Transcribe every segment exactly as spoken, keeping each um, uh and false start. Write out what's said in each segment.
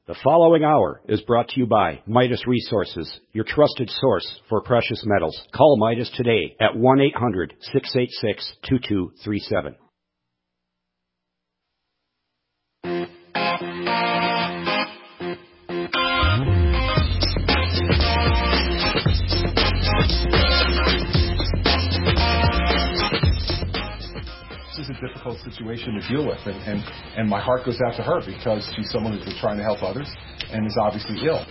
The following hour is brought to you by Midas Resources, your trusted source for precious metals. Call Midas today at one eight hundred, six eight six, two two three seven. This is a difficult situation to deal with, and, and, and my heart goes out to her because she's someone who's been trying to help others and is obviously ill.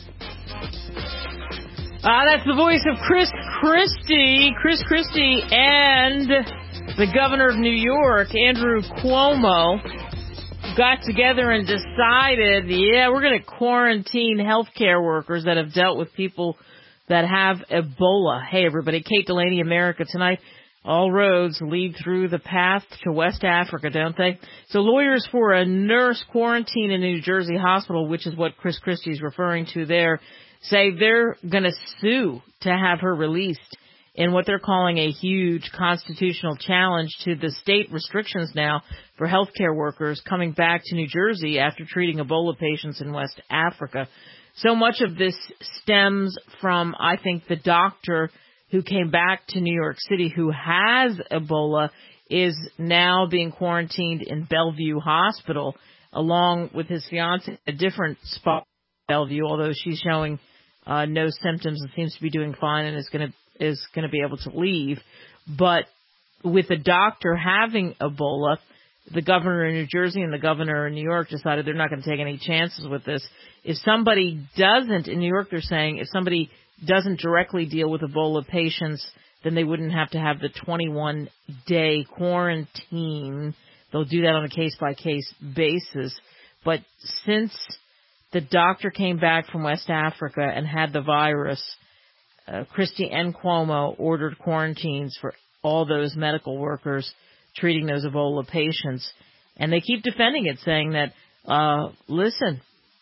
Ah, uh, that's the voice of Chris Christie. Chris Christie and the governor of New York, Andrew Cuomo, got together and decided, yeah, we're going to quarantine healthcare workers that have dealt with people that have Ebola. Hey, everybody, Kate Delaney, America Tonight. All roads lead through the path to West Africa, don't they? So lawyers for a nurse quarantined in a New Jersey hospital, which is what Chris Christie is referring to there, say they're going to sue to have her released in what they're calling a huge constitutional challenge to the state restrictions now for healthcare workers coming back to New Jersey after treating Ebola patients in West Africa. So much of this stems from, I think, the doctor who came back to New York City who has Ebola is now being quarantined in Bellevue Hospital along with his fiancée, a different spot in Bellevue, although she's showing uh, no symptoms and seems to be doing fine and is going to is going to be able to leave. But with the doctor having Ebola, the governor in New Jersey and the governor in New York decided they're not going to take any chances with this. If somebody doesn't, in New York they're saying, if somebody doesn't directly deal with Ebola patients, then they wouldn't have to have the twenty-one day quarantine. They'll do that on a case-by-case basis. But since the doctor came back from West Africa and had the virus, uh, Christie and Cuomo ordered quarantines for all those medical workers treating those Ebola patients. And they keep defending it, saying that, uh, listen,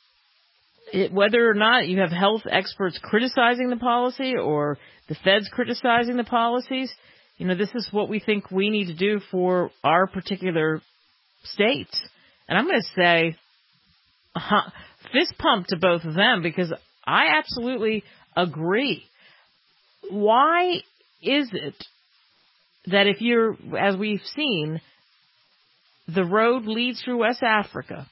It, whether or not you have health experts criticizing the policy or the feds criticizing the policies, you know, this is what we think we need to do for our particular states. And I'm going to say uh, fist pump to both of them because I absolutely agree. Why is it that if you're, as we've seen, the road leads through West Africa,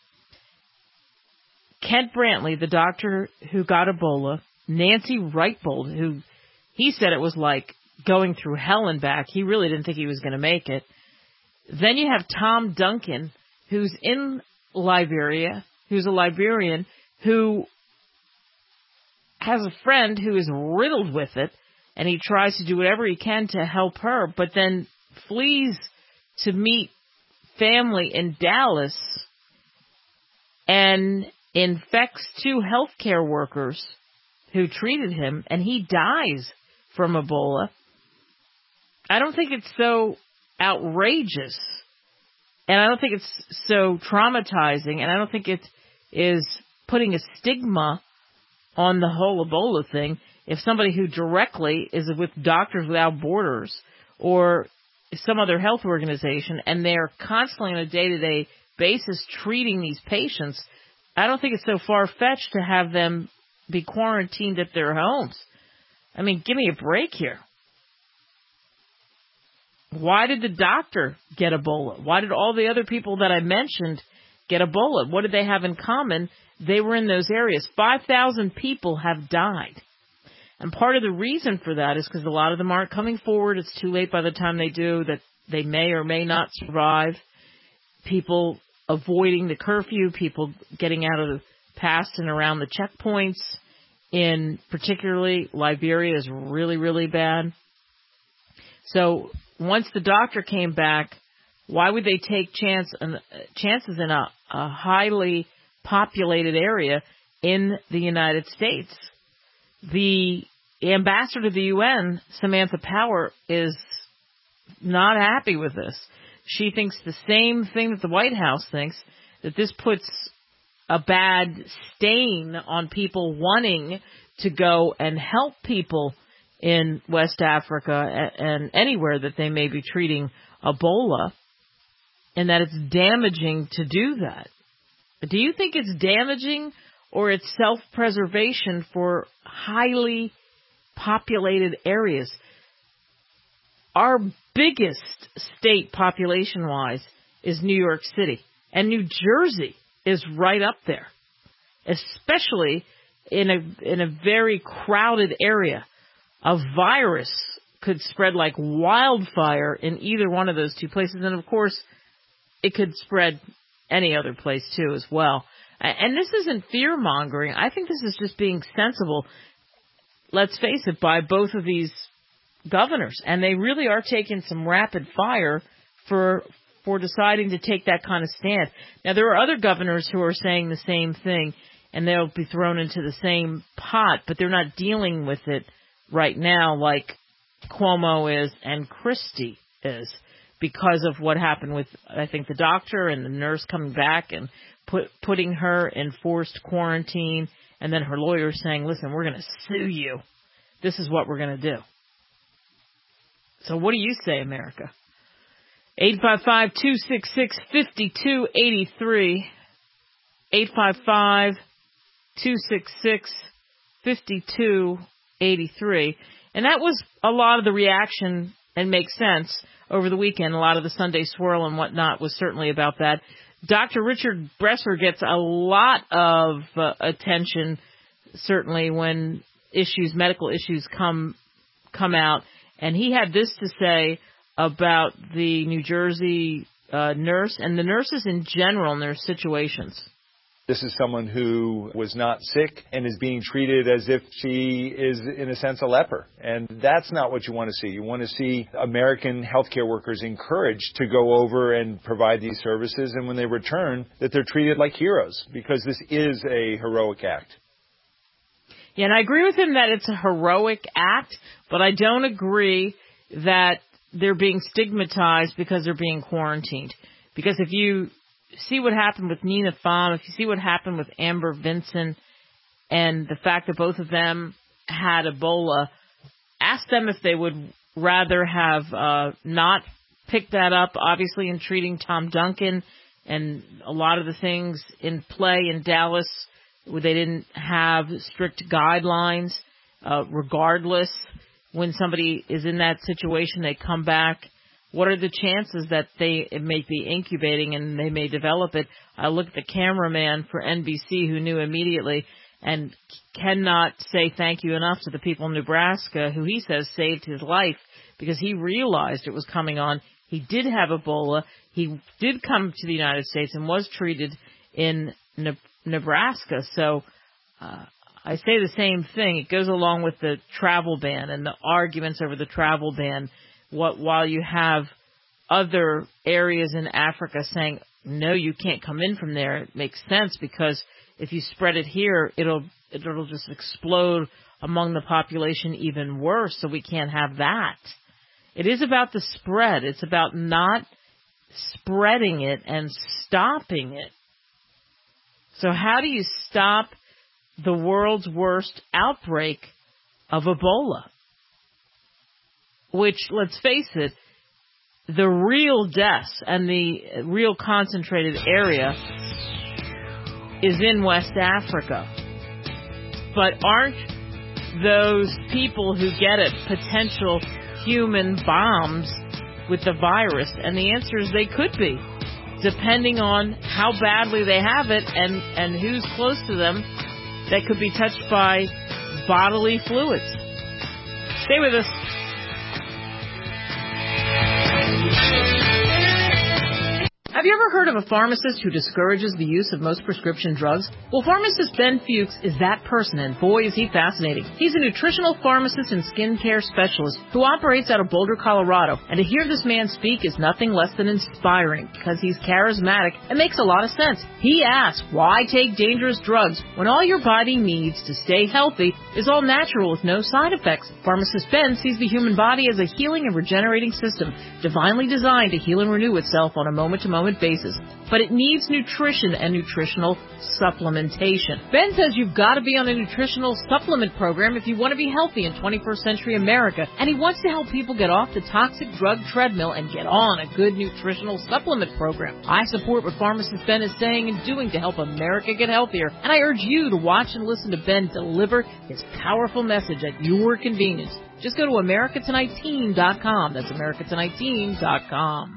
Kent Brantley, the doctor who got Ebola, Nancy Reichbold, who he said it was like going through hell and back. He really didn't think he was going to make it. Then you have Tom Duncan, who's in Liberia, who's a Liberian, who has a friend who is riddled with it, and he tries to do whatever he can to help her, but then flees to meet family in Dallas and infects two healthcare workers who treated him, and he dies from Ebola. I don't think it's so outrageous, and I don't think it's so traumatizing, and I don't think it is putting a stigma on the whole Ebola thing if somebody who directly is with Doctors Without Borders or some other health organization, and they're constantly on a day-to-day basis treating these patients. I don't think it's so far-fetched to have them be quarantined at their homes. I mean, give me a break here. Why did the doctor get Ebola? Why did all the other people that I mentioned get Ebola? What did they have in common? They were in those areas. five thousand people have died. And part of the reason for that is because a lot of them aren't coming forward. It's too late by the time they do, that they may or may not survive. People avoiding the curfew, people getting out of the past and around the checkpoints. In particularly Liberia is really, really bad. So once the doctor came back, why would they take chance uh, chances in a, a highly populated area in the United States? The ambassador to the U N, Samantha Power, is not happy with this. She thinks the same thing that the White House thinks, that this puts a bad stain on people wanting to go and help people in West Africa and anywhere that they may be treating Ebola, and that it's damaging to do that. Do you think it's damaging or it's self-preservation for highly populated areas. Our biggest state population-wise is New York City, and New Jersey is right up there, especially in a in a very crowded area. A virus could spread like wildfire in either one of those two places, and of course, it could spread any other place too as well. And this isn't fear-mongering. I think this is just being sensible, let's face it, by both of these governors. And they really are taking some rapid fire for for deciding to take that kind of stand. Now, there are other governors who are saying the same thing, and they'll be thrown into the same pot, but they're not dealing with it right now like Cuomo is and Christie is, because of what happened with, I think, the doctor and the nurse coming back and put, putting her in forced quarantine, and then her lawyer saying, listen, we're going to sue you. This is what we're going to do. So what do you say, America? eight five five, two six six, five two eight three. eight five five, two six six, five two eight three. And that was a lot of the reaction, and makes sense, over the weekend. A lot of the Sunday swirl and whatnot was certainly about that. Doctor Richard Bresser gets a lot of uh, attention, certainly, when issues, medical issues come come out. And he had this to say about the New Jersey uh, nurse and the nurses in general in their situations. This is someone who was not sick and is being treated as if she is, in a sense, a leper. And that's not what you want to see. You want to see American healthcare workers encouraged to go over and provide these services, and when they return, that they're treated like heroes, because this is a heroic act. Yeah, and I agree with him that it's a heroic act, but I don't agree that they're being stigmatized because they're being quarantined. Because if you see what happened with Nina Pham, if you see what happened with Amber Vinson, and the fact that both of them had Ebola, ask them if they would rather have uh, not picked that up, obviously, in treating Tom Duncan and a lot of the things in play in Dallas where they didn't have strict guidelines. Uh, regardless, when somebody is in that situation, they come back. What are the chances that they it may be incubating and they may develop it? I look at the cameraman for N B C who knew immediately and cannot say thank you enough to the people in Nebraska who he says saved his life because he realized it was coming on. He did have Ebola. He did come to the United States and was treated in ne- Nebraska. So uh, I say the same thing. It goes along with the travel ban and the arguments over the travel ban. What, while you have other areas in Africa saying, no, you can't come in from there, it makes sense because if you spread it here, it'll it'll just explode among the population even worse, so we can't have that. It is about the spread. It's about not spreading it and stopping it. So how do you stop the world's worst outbreak of Ebola? Which, let's face it, the real deaths and the real concentrated area is in West Africa. But aren't those people who get it potential human bombs with the virus? And the answer is they could be, depending on how badly they have it and, and who's close to them that could be touched by bodily fluids. Stay with us. Have you ever heard of a pharmacist who discourages the use of most prescription drugs? Well, pharmacist Ben Fuchs is that person, and boy, is he fascinating. He's a nutritional pharmacist and skincare specialist who operates out of Boulder, Colorado. And to hear this man speak is nothing less than inspiring because he's charismatic and makes a lot of sense. He asks, why take dangerous drugs when all your body needs to stay healthy is all natural with no side effects? Pharmacist Ben sees the human body as a healing and regenerating system, divinely designed to heal and renew itself on a moment-to-moment frequent basis, but it needs nutrition and nutritional supplementation. Ben says you've got to be on a nutritional supplement program if you want to be healthy in twenty-first century America, and he wants to help people get off the toxic drug treadmill and get on a good nutritional supplement program. I support what pharmacist Ben is saying and doing to help America get healthier, and I urge you to watch and listen to Ben deliver his powerful message at your convenience. Just go to America Tonight Team dot com. That's America Tonight Team dot com.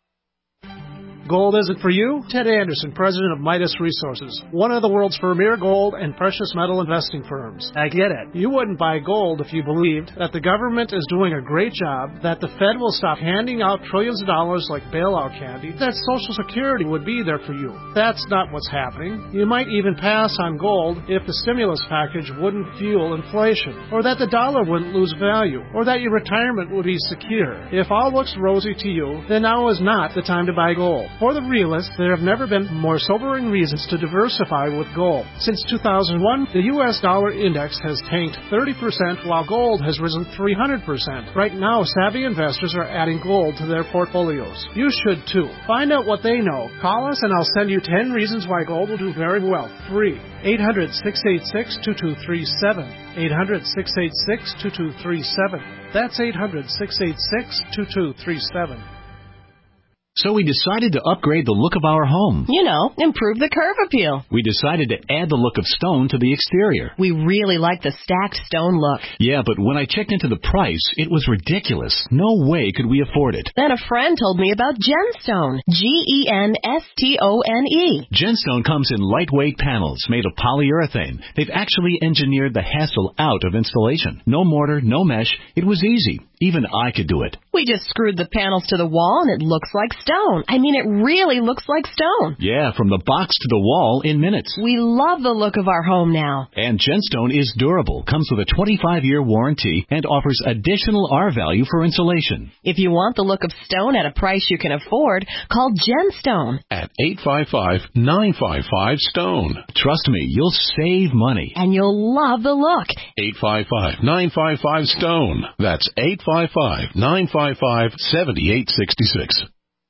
Gold isn't for you? Ted Anderson, president of Midas Resources, one of the world's premier gold and precious metal investing firms. I get it. You wouldn't buy gold if you believed that the government is doing a great job, that the Fed will stop handing out trillions of dollars like bailout candy, that Social Security would be there for you. That's not what's happening. You might even pass on gold if the stimulus package wouldn't fuel inflation, or that the dollar wouldn't lose value, or that your retirement would be secure. If all looks rosy to you, then now is not the time to buy gold. For the realists, there have never been more sobering reasons to diversify with gold. Since two thousand one, the U S dollar index has tanked thirty percent while gold has risen three hundred percent. Right now, savvy investors are adding gold to their portfolios. You should too. Find out what they know. Call us and I'll send you ten reasons why gold will do very well. Free. eight hundred, six eight six, two two three seven. eight hundred, six eight six, two two three seven. That's eight hundred, six eight six, two two three seven. So we decided to upgrade the look of our home. You know, improve the curve appeal. We decided to add the look of stone to the exterior. We really like the stacked stone look. Yeah, but when I checked into the price, it was ridiculous. No way could we afford it. Then a friend told me about Genstone. G E N S T O N E. Genstone comes in lightweight panels made of polyurethane. They've actually engineered the hassle out of installation. No mortar, no mesh. It was easy. Even I could do it. We just screwed the panels to the wall and it looks like stone. I mean, it really looks like stone. Yeah, from the box to the wall in minutes. We love the look of our home now. And Genstone is durable, comes with a twenty-five year warranty, and offers additional R value for insulation. If you want the look of stone at a price you can afford, call Genstone at eight five five, nine five five, STONE. Trust me, you'll save money. And you'll love the look. eight five five, nine five five, STONE. That's eight five five, nine five five, seven eight six six.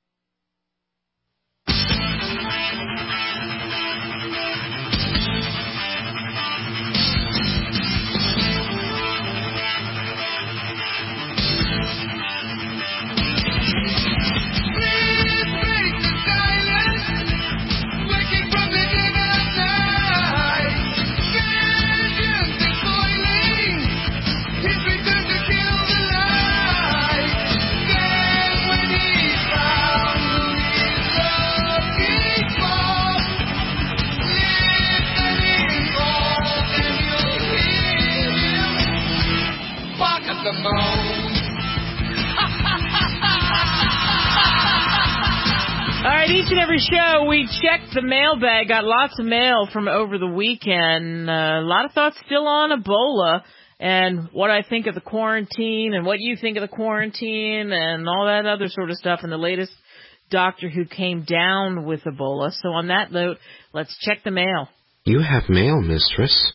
All right, each and every show we checked the mailbag, got lots of mail from over the weekend. Uh, a lot of thoughts still on Ebola and what I think of the quarantine and what you think of the quarantine and all that other sort of stuff and the latest doctor who came down with Ebola. So on that note, let's check the mail. You have mail, mistress.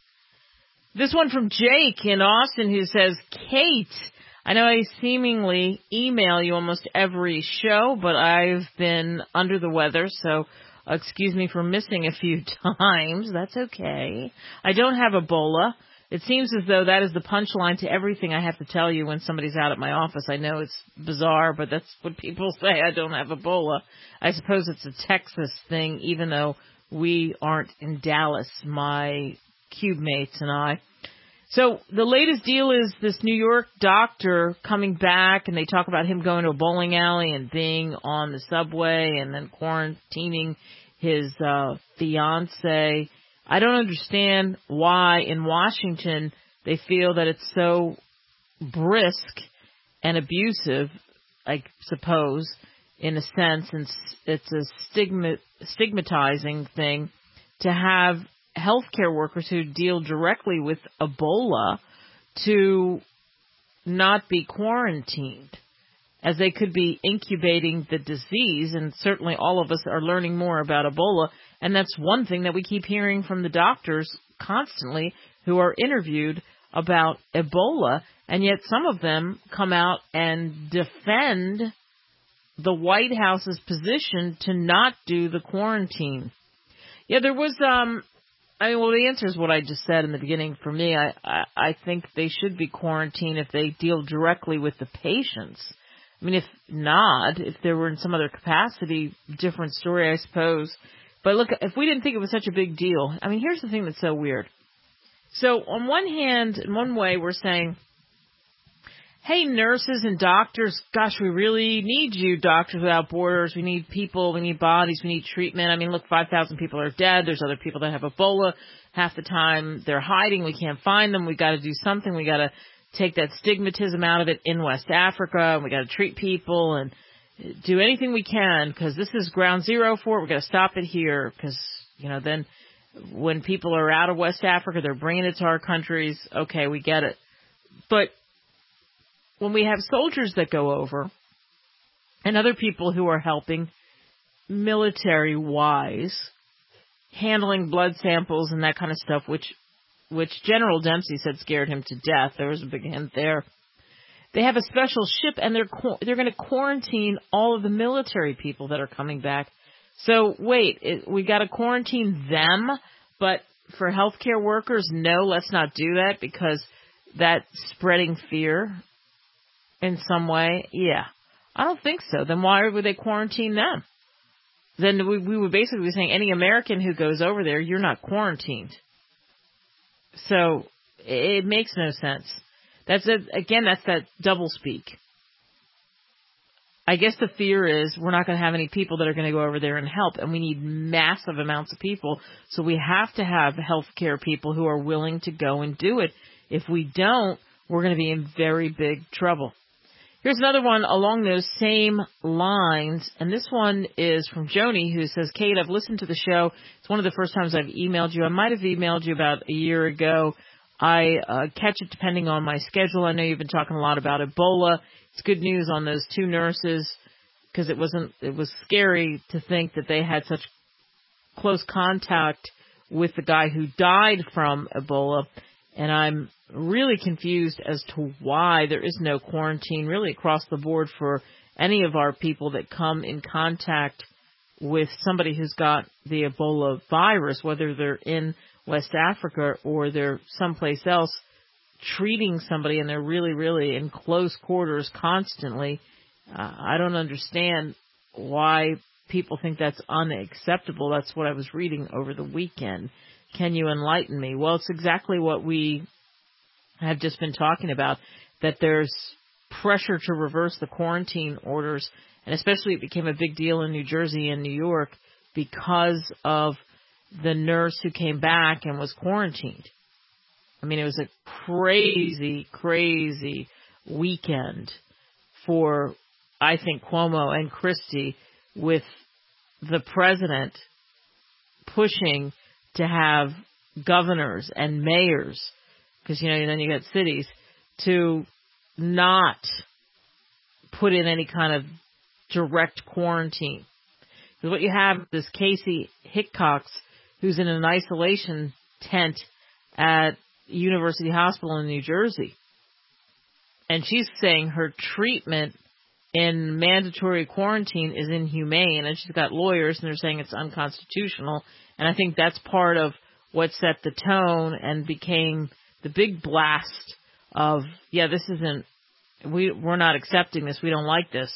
This one from Jake in Austin who says, Kate, I know I seemingly email you almost every show, but I've been under the weather, so excuse me for missing a few times. That's okay. I don't have Ebola. It seems as though that is the punchline to everything I have to tell you when somebody's out at my office. I know it's bizarre, but that's what people say. I don't have Ebola. I suppose it's a Texas thing, even though we aren't in Dallas, my cube mates and I. So the latest deal is this New York doctor coming back, and they talk about him going to a bowling alley and being on the subway and then quarantining his uh, fiance. I don't understand why in Washington they feel that it's so brisk and abusive, I suppose, in a sense, and it's a stigma, stigmatizing thing to have healthcare workers who deal directly with Ebola to not be quarantined, as they could be incubating the disease. And certainly all of us are learning more about Ebola. And that's one thing that we keep hearing from the doctors constantly who are interviewed about Ebola. And yet some of them come out and defend the White House's position to not do the quarantine. Yeah, there was, um, I mean, well, the answer is what I just said in the beginning. For me, I, I, I think they should be quarantined if they deal directly with the patients. I mean, if not, if they were in some other capacity, different story, I suppose. But look, if we didn't think it was such a big deal, I mean, here's the thing that's so weird. So on one hand, in one way, we're saying, hey, nurses and doctors, gosh, we really need you, Doctors Without Borders. We need people. We need bodies. We need treatment. I mean, look, five thousand people are dead. There's other people that have Ebola. Half the time they're hiding. We can't find them. We got to do something. We got to take that stigmatism out of it in West Africa. We got to treat people and do anything we can because this is ground zero for it. We got to stop it here because, you know, then when people are out of West Africa, they're bringing it to our countries. Okay, we get it. But when we have soldiers that go over and other people who are helping military-wise, handling blood samples and that kind of stuff, which which General Dempsey said scared him to death. There was a big hint there. They have a special ship, and they're they're going to quarantine all of the military people that are coming back. So, wait, it, we got to quarantine them, but for healthcare workers, no, let's not do that because that's spreading fear in some way. Yeah, I don't think so. Then why would they quarantine them? Then we, we would basically be saying any American who goes over there, you're not quarantined. So it makes no sense. That's a, again, that's that double speak. I guess the fear is we're not going to have any people that are going to go over there and help, and we need massive amounts of people. So we have to have healthcare people who are willing to go and do it. If we don't, we're going to be in very big trouble. Here's another one along those same lines, and this one is from Joni, who says, Kate, I've listened to the show. It's one of the first times I've emailed you. I might have emailed you about a year ago. I uh, catch it depending on my schedule. I know you've been talking a lot about Ebola. It's good news on those two nurses because it wasn't. It was scary to think that they had such close contact with the guy who died from Ebola, and I'm really confused as to why there is no quarantine really across the board for any of our people that come in contact with somebody who's got the Ebola virus, whether they're in West Africa or they're someplace else treating somebody and they're really, really in close quarters constantly. Uh, I don't understand why people think that's unacceptable. That's what I was reading over the weekend. Can you enlighten me? Well, it's exactly what we have just been talking about, that there's pressure to reverse the quarantine orders, and especially it became a big deal in New Jersey and New York because of the nurse who came back and was quarantined. I mean, it was a crazy, crazy weekend for, I think, Cuomo and Christie, with the president pushing to have governors and mayors, because, you know, then you got cities, to not put in any kind of direct quarantine. Because what you have is Casey Hickox, who's in an isolation tent at University Hospital in New Jersey. And she's saying her treatment in mandatory quarantine is inhumane, and she's got lawyers, and they're saying it's unconstitutional. And I think that's part of what set the tone and became the big blast of, yeah, this isn't, we, we're not accepting this. We don't like this.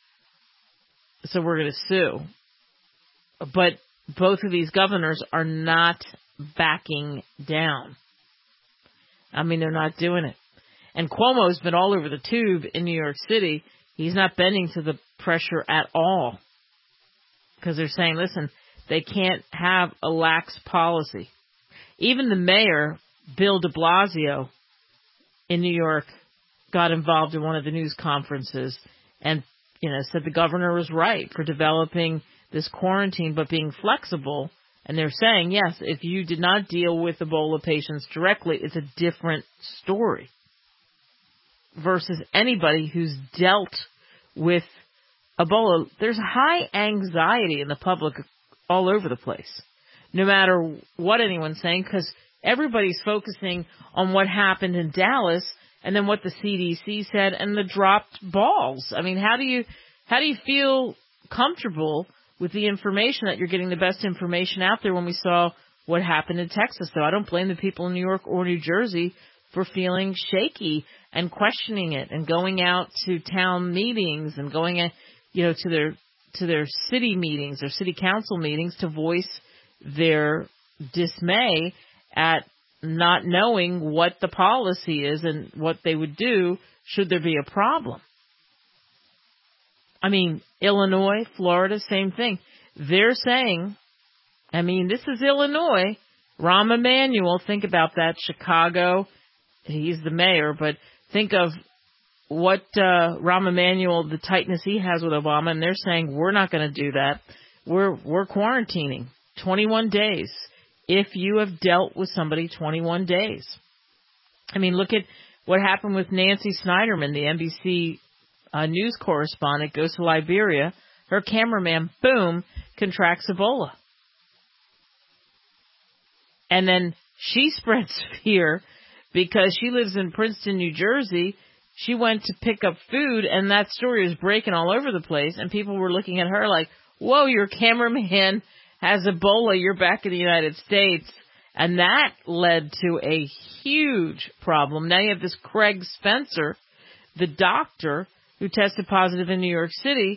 So we're going to sue. But both of these governors are not backing down. I mean, they're not doing it. And Cuomo's been all over the tube in New York City. He's not bending to the pressure at all. Because they're saying, listen, they can't have a lax policy. Even the mayor, Bill de Blasio, in New York, got involved in one of the news conferences and, you know, said the governor was right for developing this quarantine, but being flexible. And they're saying, yes, if you did not deal with Ebola patients directly, it's a different story versus anybody who's dealt with Ebola. There's high anxiety in the public all over the place, no matter what anyone's saying, because everybody's focusing on what happened in Dallas and then what the C D C said and the dropped balls. I mean, how do you How do you feel comfortable with the information that you're getting the best information out there when we saw what happened in Texas? So I don't blame the people in New York or New Jersey for feeling shaky and questioning it and going out to town meetings and going, you know, to their to their city meetings or city council meetings to voice their dismay at not knowing what the policy is and what they would do should there be a problem. I mean, Illinois, Florida, same thing. They're saying, I mean, this is Illinois. Rahm Emanuel, think about that. Chicago, he's the mayor, but think of what uh, Rahm Emanuel, the tightness he has with Obama, and they're saying we're not going to do that. We're we're quarantining twenty-one days if you have dealt with somebody twenty-one days. I mean, look at what happened with Nancy Snyderman, the N B C uh, news correspondent, goes to Liberia. Her cameraman, boom, contracts Ebola. And then she spreads fear because she lives in Princeton, New Jersey. She went to pick up food, and that story is breaking all over the place, and people were looking at her like, whoa, your cameraman has Ebola, you're back in the United States. And that led to a huge problem. Now you have this Craig Spencer, the doctor who tested positive in New York City,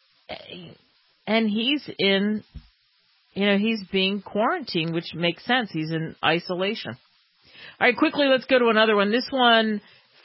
and he's in, you know, he's being quarantined, which makes sense. He's in isolation. All right, quickly, let's go to another one. This one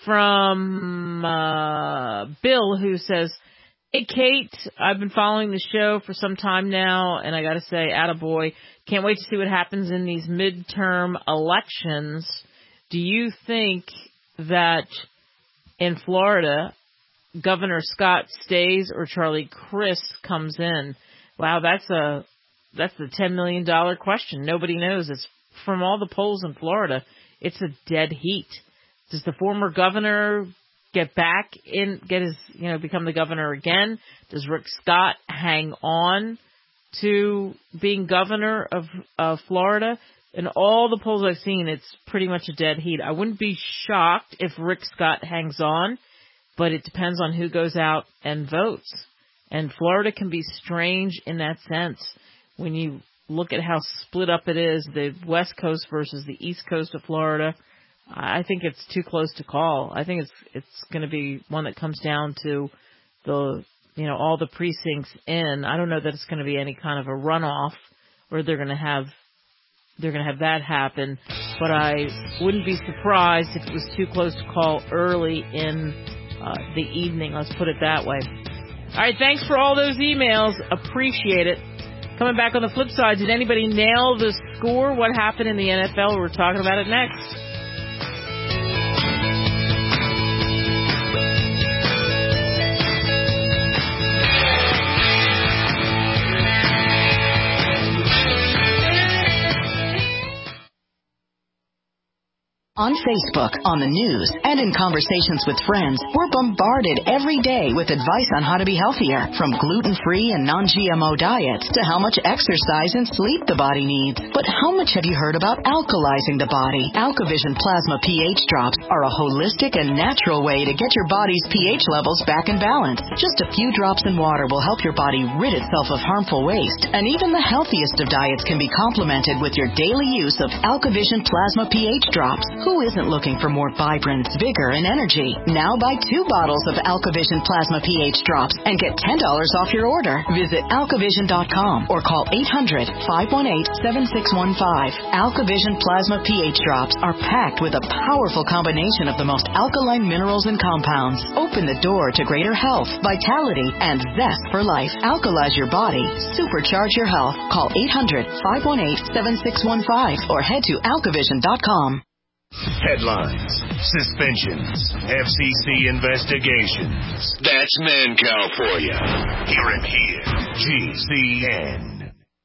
from uh, Bill, who says, hey, Kate, I've been following the show for some time now, and I got to say, attaboy, can't wait to see what happens in these midterm elections. Do you think that in Florida, Governor Scott stays or Charlie Crist comes in? Wow, that's a that's the ten million dollars question. Nobody knows. It's from all the polls in Florida. It's a dead heat. Does the former governor get back in, get his, you know, become the governor again? Does Rick Scott hang on to being governor of uh, Florida? In all the polls I've seen, it's pretty much a dead heat. I wouldn't be shocked if Rick Scott hangs on, but it depends on who goes out and votes. And Florida can be strange in that sense. When you look at how split up it is, the West Coast versus the East Coast of Florida, I think it's too close to call. I think it's it's going to be one that comes down to the, you know, all the precincts in. I don't know that it's going to be any kind of a runoff, or they're going to have they're going to have that happen. But I wouldn't be surprised if it was too close to call early in uh, the evening. Let's put it that way. All right, thanks for all those emails. Appreciate it. Coming back on the flip side, did anybody nail the score? What happened in the N F L? We're talking about it next. On Facebook, on the news, and in conversations with friends, we're bombarded every day with advice on how to be healthier, from gluten-free and non-G M O diets to how much exercise and sleep the body needs. But how much have you heard about alkalizing the body? AlkaVision Plasma pH drops are a holistic and natural way to get your body's pH levels back in balance. Just a few drops in water will help your body rid itself of harmful waste, and even the healthiest of diets can be complemented with your daily use of AlkaVision Plasma pH drops. Who isn't looking for more vibrance, vigor, and energy? Now buy two bottles of AlkaVision Plasma pH drops and get ten dollars off your order. Visit alkavision dot com or call eight hundred, five one eight, seven six one five. AlkaVision Plasma pH drops are packed with a powerful combination of the most alkaline minerals and compounds. Open the door to greater health, vitality, and zest for life. Alkalize your body. Supercharge your health. Call eight hundred, five one eight, seven six one five or head to alkavision dot com. Headlines, suspensions, F C C investigations. That's Mancow for you. Hear it here. G C N.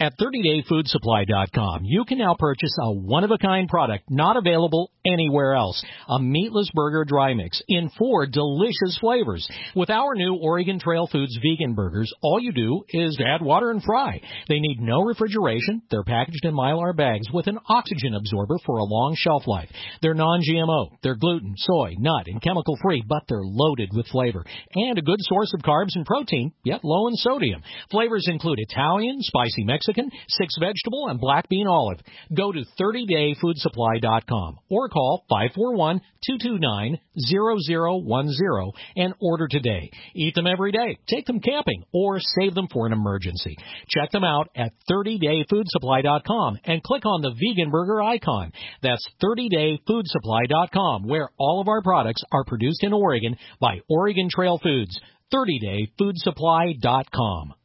At thirty day food supply dot com, you can now purchase a one-of-a-kind product not available anywhere else. A meatless burger dry mix in four delicious flavors. With our new Oregon Trail Foods vegan burgers, all you do is add water and fry. They need no refrigeration. They're packaged in Mylar bags with an oxygen absorber for a long shelf life. They're non G M O. They're gluten, soy, nut, and chemical-free, but they're loaded with flavor. And a good source of carbs and protein, yet low in sodium. Flavors include Italian, spicy Mexican, six vegetable, and black bean olive. Go to thirty day food supply dot com or call five four one, two two nine, zero zero one zero and order today. Eat them every day, take them camping, or save them for an emergency. Check them out at thirty day food supply dot com and click on the vegan burger icon. That's thirty day food supply dot com, where all of our products are produced in Oregon by Oregon Trail Foods. thirty day food supply dot com.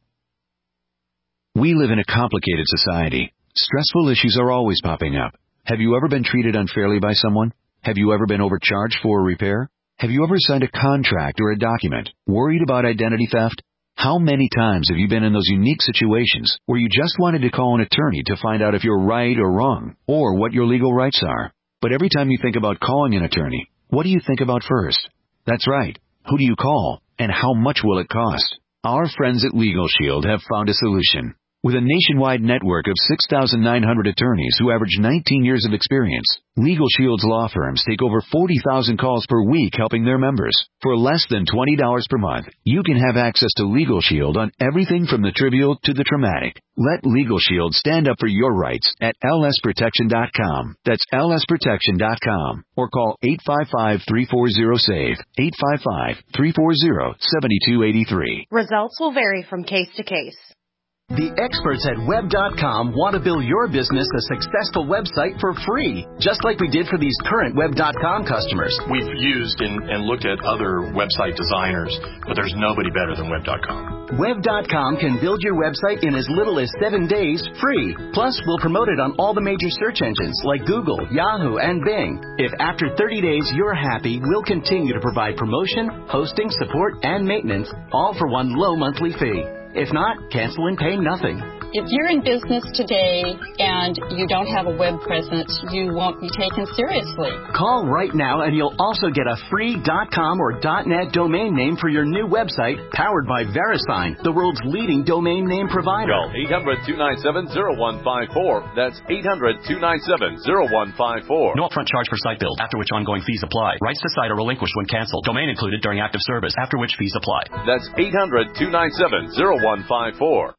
We live in a complicated society. Stressful issues are always popping up. Have you ever been treated unfairly by someone? Have you ever been overcharged for a repair? Have you ever signed a contract or a document worried about identity theft? How many times have you been in those unique situations where you just wanted to call an attorney to find out if you're right or wrong, or what your legal rights are? But every time you think about calling an attorney, what do you think about first? That's right. Who do you call, and how much will it cost? Our friends at Legal Shield have found a solution. With a nationwide network of six thousand nine hundred attorneys who average nineteen years of experience, Legal Shield's law firms take over forty thousand calls per week helping their members. For less than twenty dollars per month, you can have access to Legal Shield on everything from the trivial to the traumatic. Let Legal Shield stand up for your rights at L S protection dot com. That's L S protection dot com. Or call eight five five, three four zero, SAVE, eight five five, three four zero, seven two eight three. Results will vary from case to case. The experts at web dot com want to build your business a successful website for free, just like we did for these current web dot com customers. We've used and, and looked at other website designers, but there's nobody better than web dot com. web dot com can build your website in as little as seven days free. Plus, we'll promote it on all the major search engines like Google, Yahoo, and Bing. If after thirty days you're happy, we'll continue to provide promotion, hosting, support, and maintenance, all for one low monthly fee. If not, cancel and pay nothing. If you're in business today and you don't have a web presence, you won't be taken seriously. Call right now and you'll also get a free .com or .net domain name for your new website powered by VeriSign, the world's leading domain name provider. Call eight hundred, two nine seven, zero one five four. That's eight hundred, two nine seven, zero one five four. No upfront charge for site build, after which ongoing fees apply. Rights to site are relinquished when canceled. Domain included during active service, after which fees apply. That's eight hundred, two nine seven, zero one five four.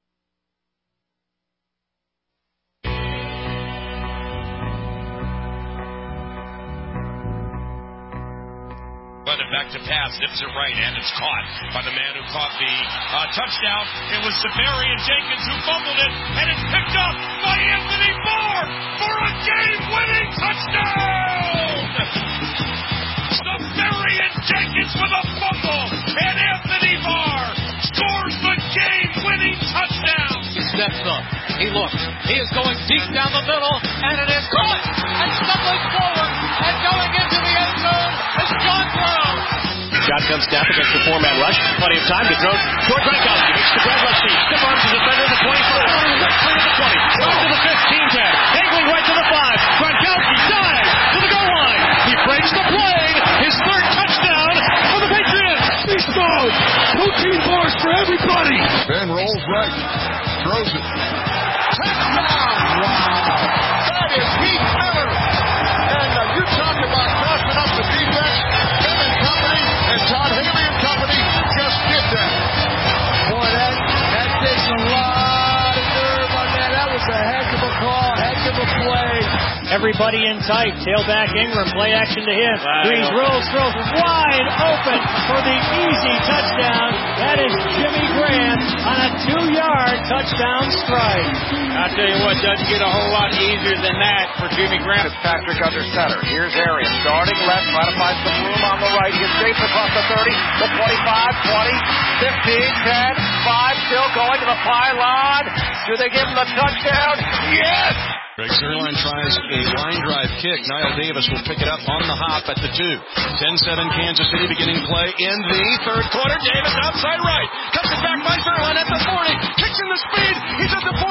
Running back to pass, nips it right, and it's caught by the man who caught the uh, touchdown. It was Severian Jenkins who fumbled it, and it's picked up by Anthony Barr for a game-winning touchdown! Severian Jenkins with a fumble, and Anthony Barr scores the game-winning touchdown! He steps up, he looks, he is going deep down the middle, and it is caught, and stumbling forward, and going into the end zone is John Brown. Shotgun snap against the four-man rush. Plenty of time to throw toward Gronkowski. Makes the grab rush feed. Stiff arms the defender at the twenty-five. Right to the twenty. Right to the fifteen ten. Angling right to the five. Gronkowski dives to the goal line. He breaks the play. His third touchdown for the Patriots. He's thrown. Two-team bars for everybody. Ben rolls right. Throws it. Touchdown. Wow. That is Heath Miller. And uh, you talk about crossing up the defense. And Todd Haley and company just did that. Boy, that, that takes a lot of nerve on that. That was a heck of a call, heck of a play. Everybody in tight. Tailback Ingram, play action to him. Wow. Breeze rolls, throws wide open for the easy touchdown. That is Jimmy Graham on a two-yard touchdown strike. I'll tell you what, doesn't get a whole lot easier than that for Jimmy Graham. It's Patrick under center. Here's Arians starting left, trying to find some room on the right. He escapes across the thirty, the twenty-five, twenty, fifteen, ten, five, still going to the pylon. Do they give him the touchdown? Yes! Greg Zuerlein tries a line drive kick. Niall Davis will pick it up on the hop at the two. ten seven Kansas City beginning play in the third quarter. Davis outside right. Cuts it back by Zuerlein at the forty. Kicks in the speed. He's at the forty.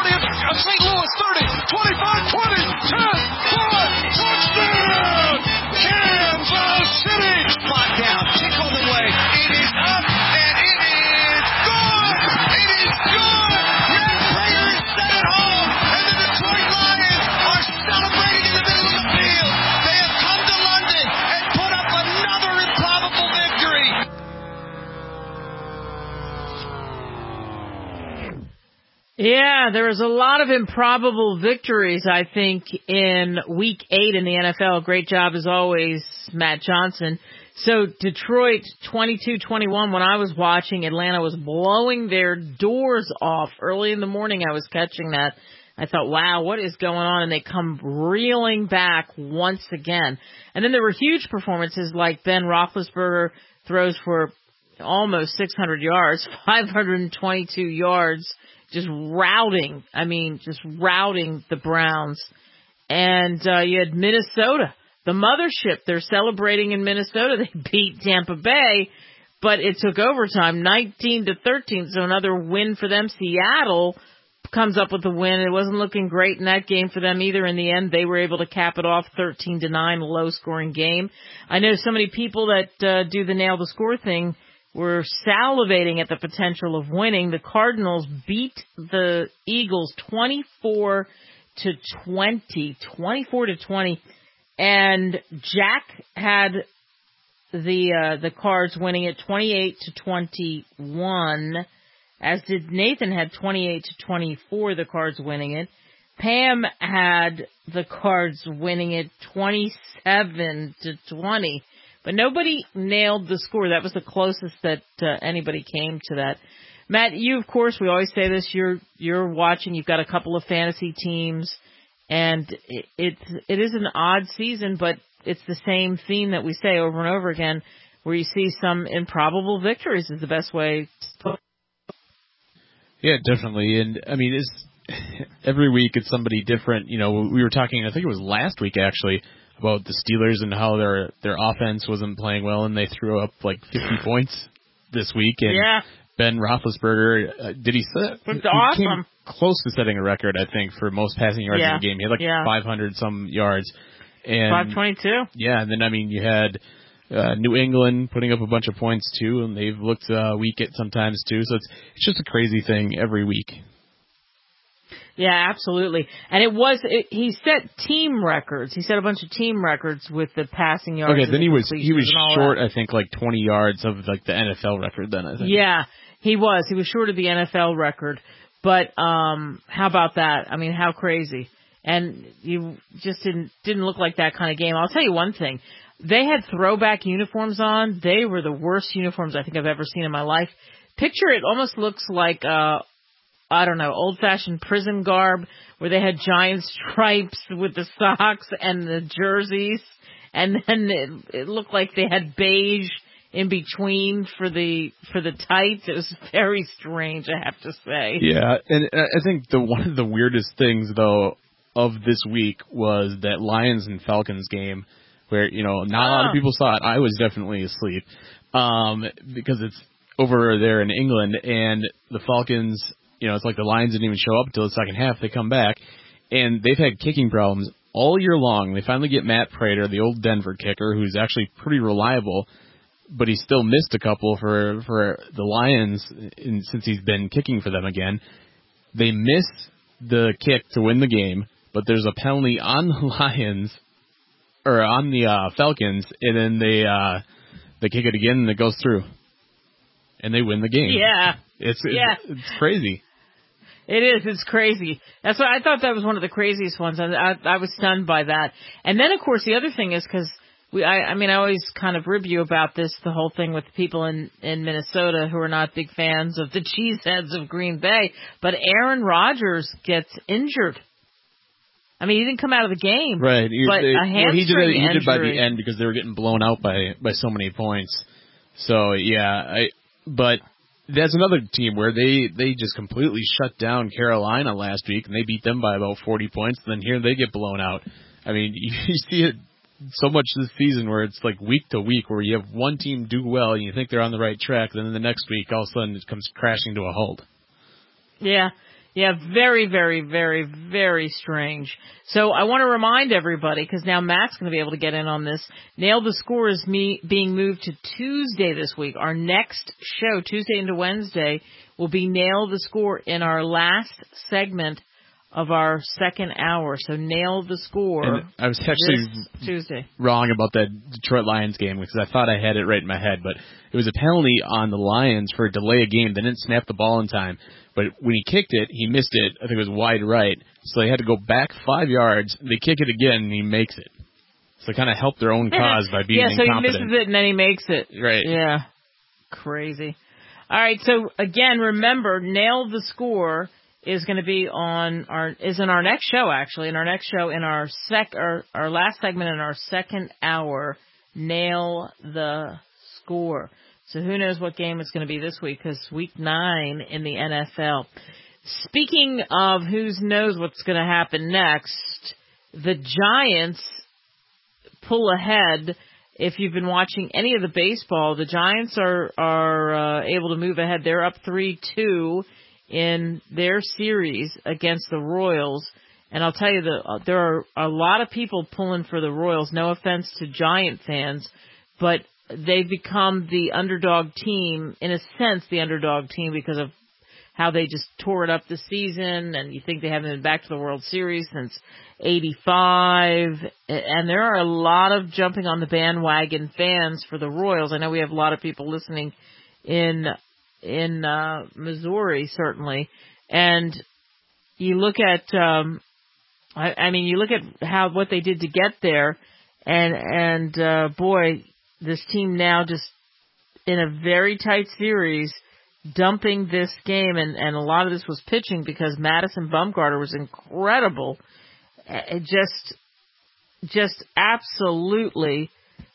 of Saint Louis, thirty, twenty-five, twenty, ten, five, touchdown! Kansas City! Clock down, kick on the way. It is up, and it is good! It is good! Matt Prater has set it home, and the Detroit Lions are celebrating in the middle of the field. They have come to London and put up another improbable victory. Yeah, there was a lot of improbable victories, I think, in week eight in the N F L. Great job, as always, Matt Johnson. So Detroit twenty-two twenty-one, when I was watching, Atlanta was blowing their doors off. Early in the morning, I was catching that. I thought, wow, what is going on? And they come reeling back once again. And then there were huge performances like Ben Roethlisberger throws for almost six hundred yards, five hundred twenty-two yards. Just routing, I mean, just routing the Browns. And uh, you had Minnesota, the mothership. They're celebrating in Minnesota. They beat Tampa Bay, but it took overtime, nineteen to thirteen, so another win for them. Seattle comes up with a win. It wasn't looking great in that game for them either. In the end, they were able to cap it off thirteen to nine, low-scoring game. I know so many people that uh, do the nail the score thing were salivating at the potential of winning. The Cardinals beat the Eagles twenty-four to twenty, twenty-four to twenty, and Jack had the uh, the Cards winning it twenty-eight to twenty-one, as did Nathan had twenty-eight to twenty-four, the Cards winning it. Pam had the Cards winning it twenty-seven to twenty. But nobody nailed the score. That was the closest that uh, anybody came to that. Matt, you, of course, we always say this, you're you're watching, you've got a couple of fantasy teams, and it, it's, it is an odd season, but it's the same theme that we say over and over again, where you see some improbable victories is the best way to put it. Yeah, definitely. And, I mean, it's every week it's somebody different. You know, we were talking, I think it was last week, actually, about the Steelers and how their their offense wasn't playing well, and they threw up like fifty points this week. And yeah. Ben Roethlisberger, uh, did he set? It's he awesome. Came close to setting a record, I think, for most passing yards yeah. in a game. He had like yeah. five hundred some yards. And five twenty-two. Yeah, and then I mean you had uh, New England putting up a bunch of points too, and they've looked uh, weak at sometimes too. So it's it's just a crazy thing every week. Yeah, absolutely. And it was, it, he set team records. He set a bunch of team records with the passing yards. Okay, then he was, he was short, that. I think, like twenty yards of like the N F L record then, I think. Yeah, he was. He was short of the N F L record. But, um, how about that? I mean, how crazy. And you just didn't, didn't look like that kind of game. I'll tell you one thing. They had throwback uniforms on. They were the worst uniforms I think I've ever seen in my life. Picture it almost looks like, uh, I don't know, old-fashioned prison garb where they had giant stripes with the socks and the jerseys, and then it, it looked like they had beige in between for the for the tights. It was very strange, I have to say. Yeah, and I think the one of the weirdest things, though, of this week was that Lions and Falcons game where, you know, not a lot of people saw it. I was definitely asleep um, because it's over there in England, and the Falcons... You know, it's like the Lions didn't even show up until the second half. They come back, and they've had kicking problems all year long. They finally get Matt Prater, the old Denver kicker, who's actually pretty reliable, but he still missed a couple for for the Lions in, since he's been kicking for them again. They miss the kick to win the game, but there's a penalty on the Lions, or on the uh, Falcons, and then they uh, they kick it again, and it goes through. And they win the game. Yeah. It's, it's, yeah. it's crazy. It is. It's crazy. That's why I thought that was one of the craziest ones. And I, I was stunned by that. And then, of course, the other thing is because we, I, I mean, I always kind of rib you about this, the whole thing with people in, in Minnesota who are not big fans of the cheeseheads of Green Bay. But Aaron Rodgers gets injured. I mean, he didn't come out of the game. Right. He, but they, a hamstring well, he did it, he injury. did by the end because they were getting blown out by, by so many points. So, yeah, I, but that's another team where they, they just completely shut down Carolina last week, and they beat them by about forty points, and then here they get blown out. I mean, you, you see it so much this season where it's like week to week where you have one team do well and you think they're on the right track, then the next week all of a sudden it comes crashing to a halt. Yeah, Yeah, very, very, very, very strange. So I want to remind everybody, because now Matt's going to be able to get in on this, Nail the Score is me being moved to Tuesday this week. Our next show, Tuesday into Wednesday, will be Nail the Score in our last segment of our second hour. So Nail the Score. And I was actually Tuesday. wrong about that Detroit Lions game because I thought I had it right in my head, but it was a penalty on the Lions for a delay of game. They didn't snap the ball in time, but when he kicked it, he missed it. I think it was wide right, so they had to go back five yards. They kick it again, and he makes it. So they kind of helped their own cause by being yeah, so incompetent. he misses it, and then he makes it. Right. Yeah. Crazy. All right, so again, remember, Nail the Score is going to be on our is in our next show actually in our next show in our sec our, our last segment in our second hour. Nail the Score. So who knows what game it's going to be this week, because week nine in the N F L. Speaking of who knows what's going to happen next, the Giants pull ahead. If you've been watching any of the baseball, the Giants are are uh, able to move ahead. They're up three two in their series against the Royals. And I'll tell you, that uh, there are a lot of people pulling for the Royals. No offense to Giant fans, but they've become the underdog team, in a sense, the underdog team because of how they just tore it up this season, and you think they haven't been back to the World Series since eighty-five. And there are a lot of jumping on the bandwagon fans for the Royals. I know we have a lot of people listening in in uh, Missouri, certainly. And you look at, um, I, I mean, you look at how what they did to get there, and and uh, boy, this team now just in a very tight series, dumping this game, and, and a lot of this was pitching because Madison Bumgarner was incredible. It just, just absolutely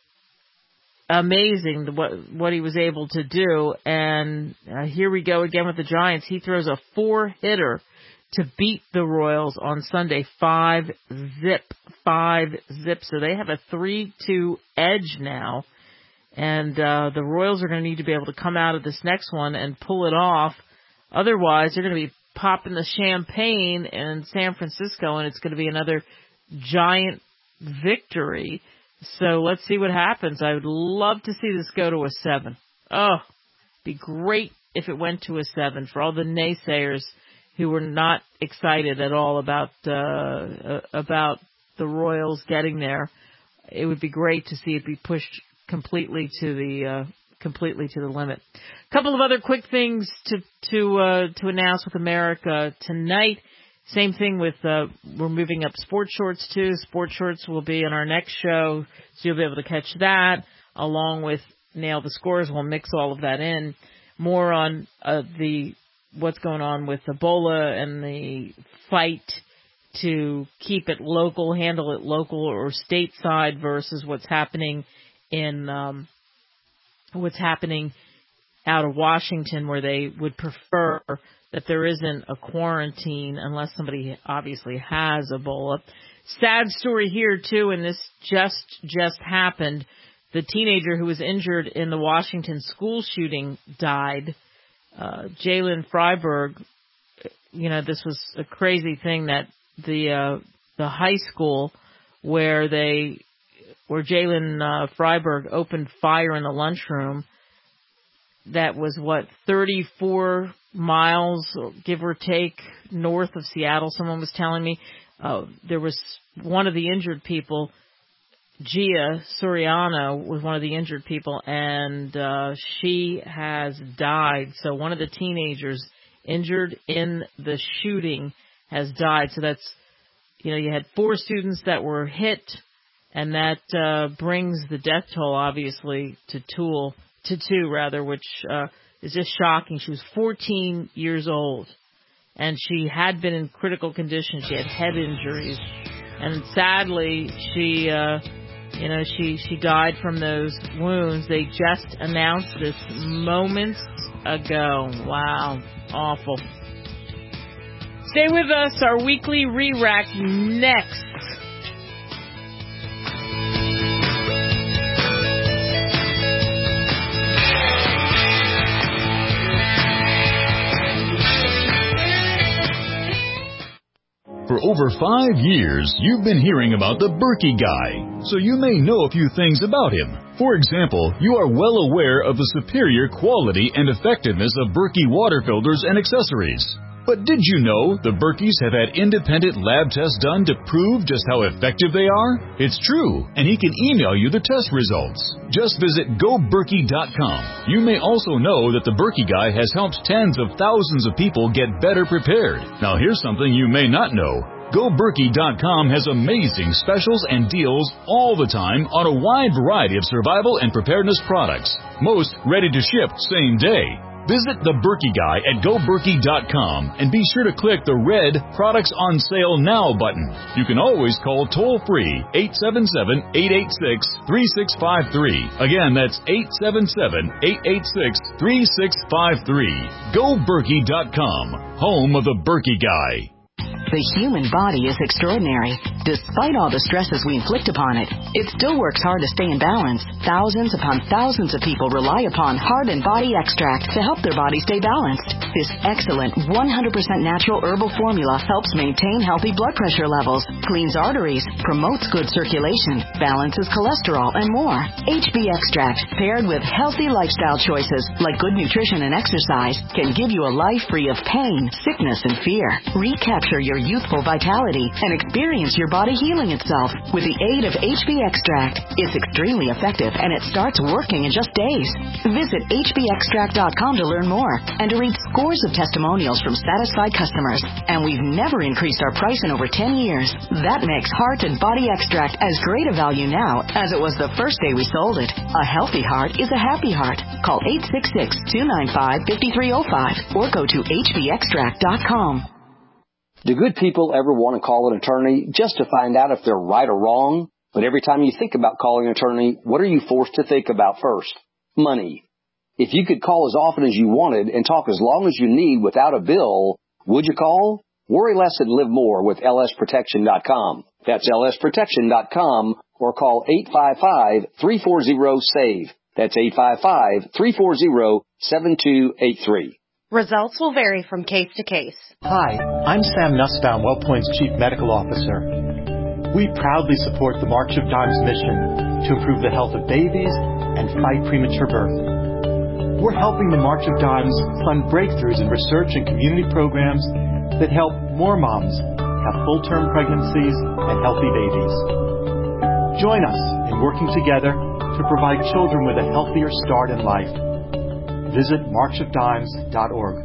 amazing what what he was able to do. And uh, here we go again with the Giants. He throws a four-hitter to beat the Royals on Sunday, five zip, five zip. So they have a three two edge now. And uh, the Royals are going to need to be able to come out of this next one and pull it off. Otherwise, they're going to be popping the champagne in San Francisco, and it's going to be another giant victory. So let's see what happens. I would love to see this go to a seven. Oh, it'd be great if it went to a seven for all the naysayers who were not excited at all about uh, about the Royals getting there. It would be great to see it be pushed completely to the uh, completely to the limit. A couple of other quick things to to uh, to announce with America tonight. Same thing with uh, we're moving up Sports Shorts too. Sports Shorts will be in our next show, so you'll be able to catch that along with Nail the Scores. We'll mix all of that in. More on uh, the what's going on with Ebola and the fight to keep it local, handle it local or stateside versus what's happening in um, what's happening out of Washington, where they would prefer that there isn't a quarantine unless somebody obviously has Ebola. Sad story here too, and this just just happened. The teenager who was injured in the Washington school shooting died. Uh, Jalen Freiberg, you know, this was a crazy thing that the uh, the high school where they where Jalen uh, Freiberg opened fire in the lunchroom. That was what thirty-four miles, give or take, north of Seattle. Someone was telling me uh, there was one of the injured people. Gia Soriano was one of the injured people, and uh, she has died. So one of the teenagers injured in the shooting has died. So that's, you know, you had four students that were hit, and that uh, brings the death toll, obviously, to two, to two rather, which uh, is just shocking. She was fourteen years old, and she had been in critical condition. She had head injuries, and sadly, she... Uh, You know, she, she died from those wounds. They just announced this moments ago. Wow. Awful. Stay with us. Our weekly re-rack next. over five years, you've been hearing about the Berkey Guy, so you may know a few things about him. For example, you are well aware of the superior quality and effectiveness of Berkey water filters and accessories. But did you know the Berkeys have had independent lab tests done to prove just how effective they are? It's true, and he can email you the test results. Just visit go berkey dot com. You may also know that the Berkey Guy has helped tens of thousands of people get better prepared. Now here's something you may not know. go berkey dot com has amazing specials and deals all the time on a wide variety of survival and preparedness products. Most ready to ship same day. Visit the Berkey Guy at go berkey dot com and be sure to click the red Products on Sale Now button. You can always call toll-free eight seven seven, eight eight six, three six five three. Again, that's eight seven seven, eight eight six, three six five three. go berkey dot com, home of the Berkey Guy. The human body is extraordinary. Despite all the stresses we inflict upon it, it still works hard to stay in balance. Thousands upon thousands of people rely upon Heart and Body Extract to help their body stay balanced. This excellent one hundred percent natural herbal formula helps maintain healthy blood pressure levels, cleans arteries, promotes good circulation, balances cholesterol, and more. H B Extract, paired with healthy lifestyle choices like good nutrition and exercise, can give you a life free of pain, sickness, and fear. Recapture your youthful vitality and experience your body healing itself with the aid of H B Extract. It's extremely effective and it starts working in just days. Visit H B extract dot com to learn more and to read scores of testimonials from satisfied customers. And we've never increased our price in over ten years. That makes Heart and Body Extract as great a value now as it was the first day we sold it. A healthy heart is a happy heart. Call eight six six, two nine five, five three zero five or go to H B extract dot com. Do good people ever want to call an attorney just to find out if they're right or wrong? But every time you think about calling an attorney, what are you forced to think about first? Money. If you could call as often as you wanted and talk as long as you need without a bill, would you call? Worry less and live more with L S protection dot com. That's L S protection dot com or call eight five five, three four zero, S A V E. That's eight five five, three four zero, seven two eight three. Results will vary from case to case. Hi, I'm Sam Nussbaum, WellPoint's Chief Medical Officer. We proudly support the March of Dimes mission to improve the health of babies and fight premature birth. We're helping the March of Dimes fund breakthroughs in research and community programs that help more moms have full-term pregnancies and healthy babies. Join us in working together to provide children with a healthier start in life. Visit march of dimes dot org.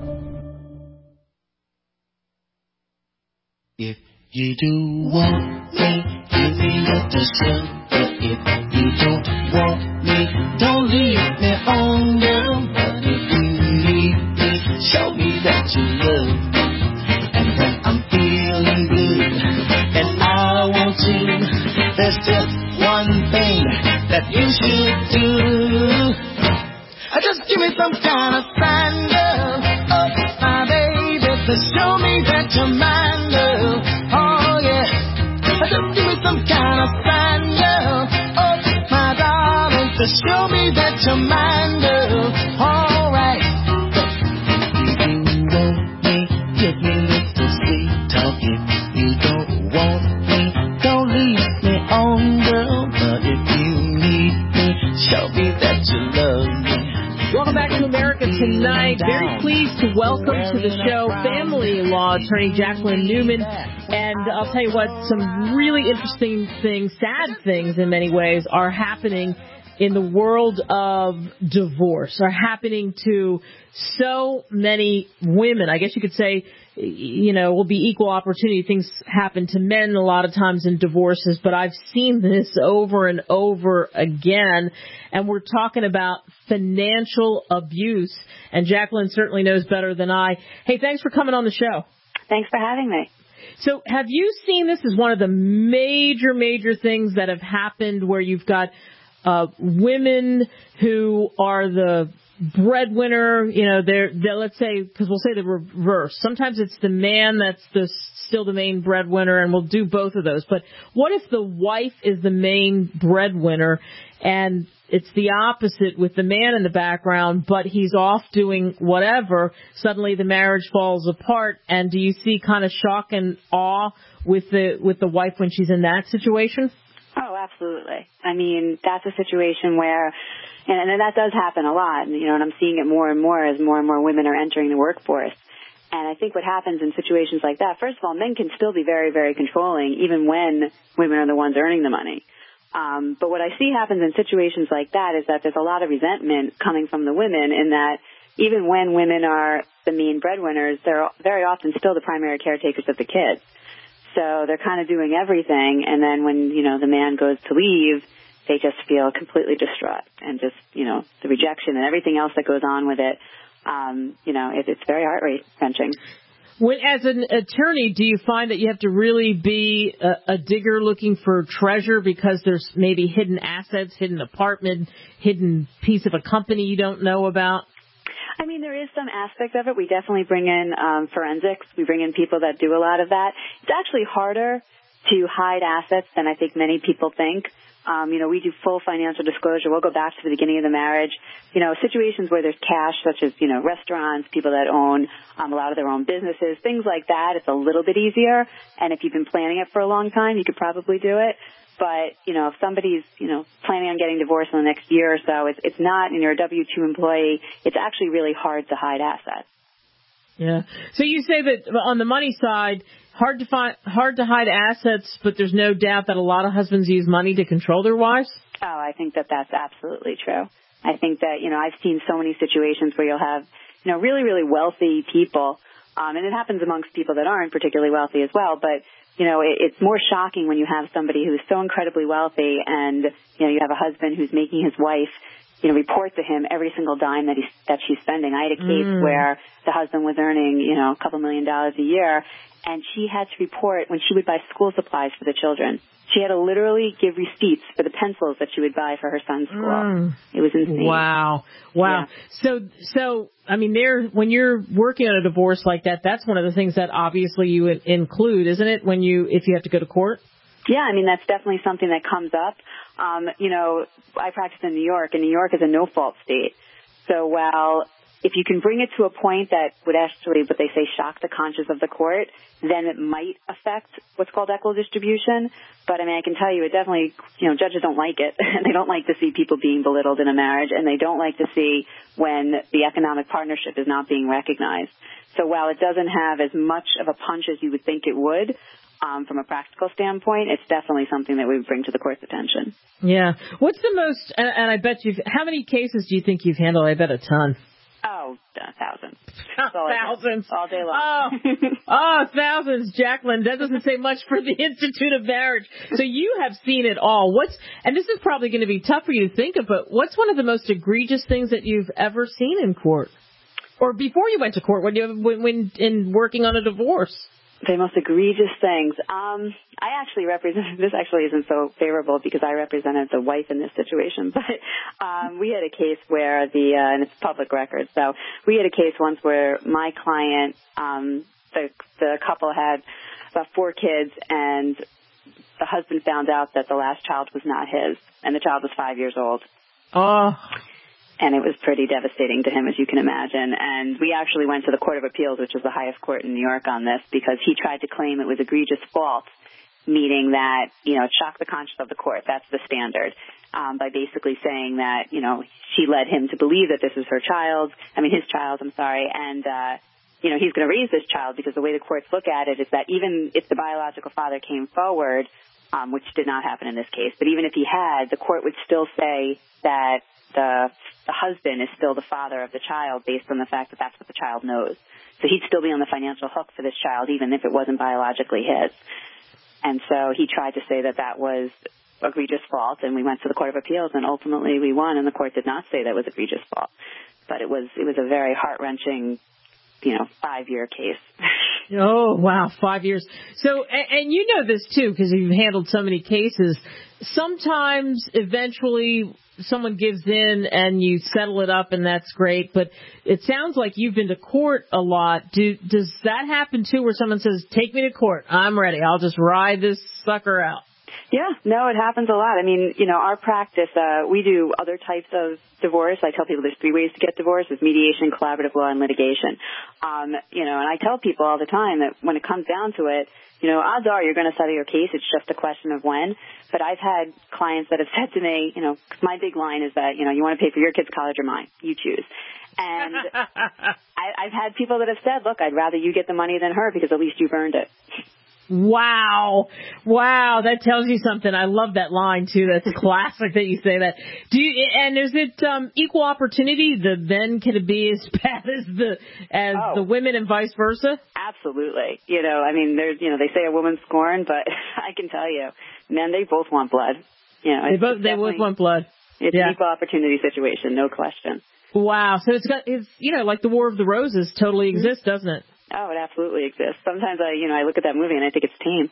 If you do want me, give me the show. But if you don't want me, don't leave me on down. But if you need me, show me that you love me. And when I'm feeling good and I want to, there's just one thing that you should do. Just give me some kind of sign, girl. Oh, my baby, to show me that you're mine, girl. Oh, yeah. Just give me some kind of sign, girl. Oh, my darling, to show me that you're mine, girl. All right. If you want me, give me little sweet talk. If you don't want me, don't leave me on, girl. But if you need me, show me that you love me. Welcome back to America Tonight. Very pleased to welcome to the show family law attorney Jacqueline Newman. And I'll tell you what, some really interesting things, sad things in many ways, are happening in the world of divorce, are happening to so many women. I guess you could say, you know, will be equal opportunity. Things happen to men a lot of times in divorces, but I've seen this over and over again. And we're talking about financial abuse. And Jacqueline certainly knows better than I. Hey, thanks for coming on the show. Thanks for having me. So have you seen this as one of the major, major things that have happened where you've got uh, women who are the breadwinner, you know, they're, they're let's say, because we'll say the reverse. Sometimes it's the man that's the still the main breadwinner, and we'll do both of those. But what if the wife is the main breadwinner, and it's the opposite with the man in the background, but he's off doing whatever. Suddenly the marriage falls apart. And do you see kind of shock and awe with the with the wife when she's in that situation? Oh, absolutely. I mean, that's a situation where, and, and that does happen a lot, and, you know, and I'm seeing it more and more as more and more women are entering the workforce. And I think what happens in situations like that, first of all, men can still be very, very controlling, even when women are the ones earning the money. Um, but what I see happens in situations like that is that there's a lot of resentment coming from the women in that even when women are the main breadwinners, they're very often still the primary caretakers of the kids. So they're kind of doing everything, and then when, you know, the man goes to leave, they just feel completely distraught, and just, you know, the rejection and everything else that goes on with it, um, you know, it, it's very heart-wrenching. When, as an attorney, do you find that you have to really be a, a digger looking for treasure because there's maybe hidden assets, hidden apartment, hidden piece of a company you don't know about? I mean, there is some aspect of it. We definitely bring in um, forensics. We bring in people that do a lot of that. It's actually harder to hide assets than I think many people think. Um, you know, we do full financial disclosure. We'll go back to the beginning of the marriage. You know, situations where there's cash, such as, you know, restaurants, people that own um, a lot of their own businesses, things like that, it's a little bit easier. And if you've been planning it for a long time, you could probably do it. But, you know, if somebody's, you know, planning on getting divorced in the next year or so, it's, it's not, and you're a W two employee, it's actually really hard to hide assets. Yeah. So you say that on the money side, hard to find, hard to hide assets, but there's no doubt that a lot of husbands use money to control their wives? Oh, I think that that's absolutely true. I think that, you know, I've seen so many situations where you'll have, you know, really, really wealthy people, um, and it happens amongst people that aren't particularly wealthy as well, but you know, it, it's more shocking when you have somebody who's so incredibly wealthy and, you know, you have a husband who's making his wife, you know, report to him every single dime that he's, that she's spending. I had a case mm. where the husband was earning, you know, a couple million dollars a year, and she had to report when she would buy school supplies for the children. She had to literally give receipts for the pencils that she would buy for her son's school. Mm. It was insane. Wow. Wow. Yeah. So, so, I mean, there, when you're working on a divorce like that, that's one of the things that obviously you would include, isn't it, when you, if you have to go to court? Yeah, I mean, that's definitely something that comes up. Um, you know, I practice in New York, and New York is a no-fault state. So while if you can bring it to a point that would actually, what they say, shock the conscience of the court, then it might affect what's called equal distribution. But, I mean, I can tell you it definitely, you know, judges don't like it. They don't like to see people being belittled in a marriage, and they don't like to see when the economic partnership is not being recognized. So while it doesn't have as much of a punch as you would think it would, um, from a practical standpoint, it's definitely something that we would bring to the court's attention. Yeah. What's the most, and, and I bet you've, how many cases do you think you've handled? I bet a ton. Oh, thousands. Thousands. All day long. Oh, oh, thousands, Jacqueline. That doesn't say much for the Institute of Marriage. So you have seen it all. What's, and this is probably going to be tough for you to think of, but what's one of the most egregious things that you've ever seen in court? Or before you went to court, when you when, when in working on a divorce? The most egregious things. Um, I actually represent, this actually isn't so favorable because I represented the wife in this situation, but um, we had a case where the, uh, and it's public record, so we had a case once where my client, um, the, the couple had about four kids, and the husband found out that the last child was not his, and the child was five years old. Oh. And it was pretty devastating to him, as you can imagine. And we actually went to the Court of Appeals, which is the highest court in New York, on this, because he tried to claim it was egregious fault, meaning that, you know, it shocked the conscience of the court. That's the standard, um, by basically saying that, you know, she led him to believe that this is her child, I mean, his child, I'm sorry, and, uh, you know, he's going to raise this child, because the way the courts look at it is that even if the biological father came forward, um, which did not happen in this case, but even if he had, the court would still say that the the husband is still the father of the child based on the fact that that's what the child knows. So he'd still be on the financial hook for this child, even if it wasn't biologically his. And so he tried to say that that was egregious fault, and we went to the Court of Appeals, and ultimately we won, and the court did not say that was egregious fault. But it was it was a very heart-wrenching, you know, five-year case. Oh, wow, five years. So, and, and you know this, too, because you've handled so many cases. Sometimes, eventually, someone gives in and you settle it up, and that's great. But it sounds like you've been to court a lot. Do, does that happen, too, where someone says, take me to court, I'm ready, I'll just ride this sucker out? Yeah, no, it happens a lot. I mean, you know, our practice, uh, we do other types of divorce. I tell people there's three ways to get divorced: is mediation, collaborative law, and litigation. Um, you know, and I tell people all the time that when it comes down to it, you know, odds are you're going to settle your case. It's just a question of when. But I've had clients that have said to me, you know, 'cause my big line is that, you know, you want to pay for your kid's college or mine. You choose. And I, I've had people that have said, look, I'd rather you get the money than her because at least you've earned it. Wow. Wow. That tells you something. I love that line too. That's classic that you say that. Do you, and is it, um, equal opportunity? The men can it be as bad as the, as oh. the women and vice versa? Absolutely. You know, I mean, there's, you know, they say a woman's scorned, but I can tell you, men, they both want blood. You know, they both, they both want blood. It's yeah. an equal opportunity situation. No question. Wow. So it's got, it's, you know, like the War of the Roses totally exists, doesn't it? Oh, it absolutely exists. Sometimes I, you know, I look at that movie and I think it's tame.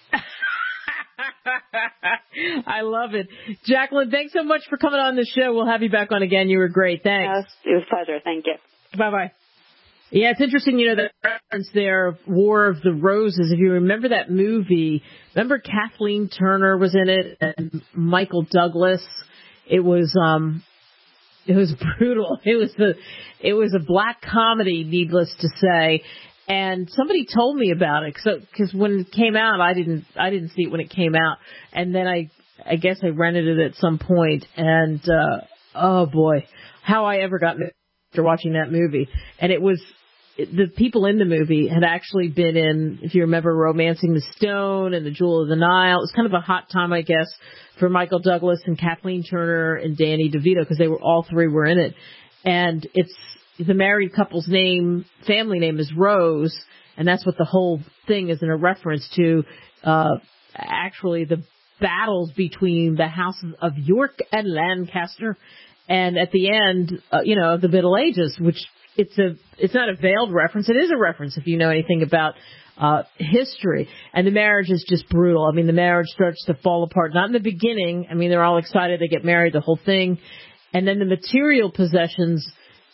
I love it. Jacqueline, thanks so much for coming on the show. We'll have you back on again. You were great. Thanks. It was a pleasure. Thank you. Bye-bye. Yeah, it's interesting, you know, the reference there of War of the Roses. If you remember that movie, remember Kathleen Turner was in it and Michael Douglas. It was, um, it was brutal. It was the, it was a black comedy, needless to say. And somebody told me about it, so because when it came out, I didn't, I didn't see it when it came out, and then I, I guess I rented it at some point, and uh, oh boy, how I ever got after watching that movie. And it was the people in the movie had actually been in, if you remember, Romancing the Stone and The Jewel of the Nile. It was kind of a hot time, I guess, for Michael Douglas and Kathleen Turner and Danny DeVito because they were all three were in it, and it's. The married couple's name, family name is Rose, and that's what the whole thing is in a reference to, uh, actually the battles between the houses of York and Lancaster, and at the end, uh, you know, the Middle Ages, which it's a, it's not a veiled reference, it is a reference if you know anything about, uh, history. And the marriage is just brutal. I mean, the marriage starts to fall apart, not in the beginning. I mean, they're all excited, they get married, the whole thing, and then the material possessions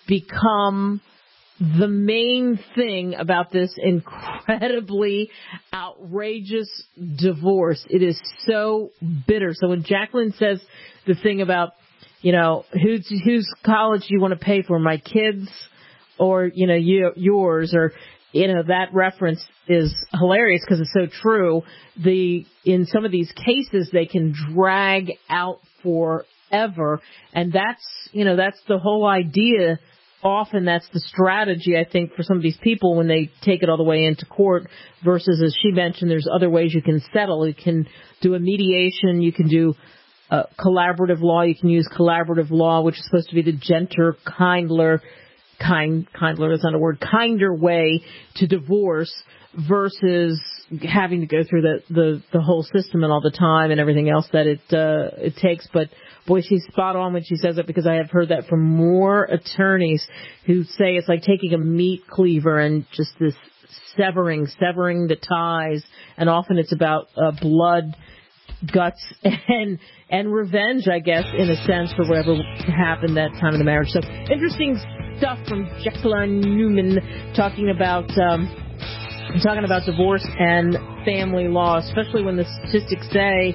become the main thing about this incredibly outrageous divorce. It is so bitter. So when Jacqueline says the thing about, you know, whose whose college do you want to pay for, my kids or, you know, you, yours, or, you know, that reference is hilarious because it's so true. The, in some of these cases, they can drag out forever. And that's, you know, that's the whole idea. Often that's the strategy, I think, for some of these people when they take it all the way into court versus, as she mentioned, there's other ways you can settle. You can do a mediation. You can do uh, collaborative law. You can use collaborative law, which is supposed to be the gentler, kindler, kind, kindler is not a word, kinder way to divorce versus having to go through the, the, the whole system and all the time and everything else that it, uh, it takes. But boy, she's spot on when she says it because I have heard that from more attorneys who say it's like taking a meat cleaver and just this severing, severing the ties. And often it's about uh, blood, guts, and and revenge, I guess, in a sense, for whatever happened that time in the marriage. So interesting stuff from Jacqueline Newman talking about um, talking about divorce and family law, especially when the statistics say,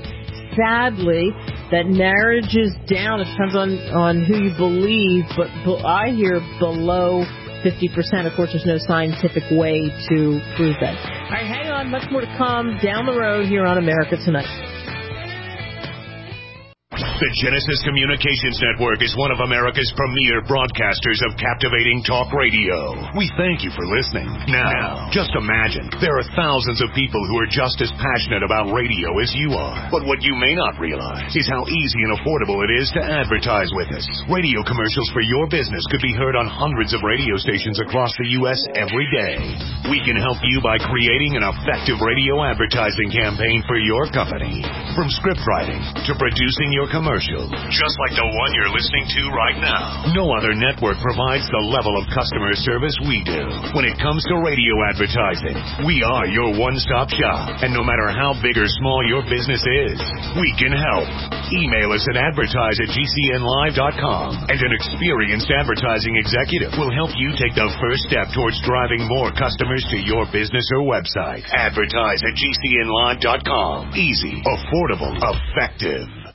sadly, that marriage is down. It depends on, on who you believe, but, but I hear below fifty percent. Of course, there's no scientific way to prove that. All right, hang on. Much more to come down the road here on America Tonight. The Genesis Communications Network is one of America's premier broadcasters of captivating talk radio. We thank you for listening. Now, just imagine, there are thousands of people who are just as passionate about radio as you are. But what you may not realize is how easy and affordable it is to advertise with us. Radio commercials for your business could be heard on hundreds of radio stations across the U S every day. We can help you by creating an effective radio advertising campaign for your company. From script writing to producing your commercial, commercial, just like the one you're listening to right now. No other network provides the level of customer service we do. When it comes to radio advertising, we are your one-stop shop. And no matter how big or small your business is, we can help. Email us at advertise at g c n live dot com, and an experienced advertising executive will help you take the first step towards driving more customers to your business or website. Advertise at g c n live dot com. Easy, affordable, effective.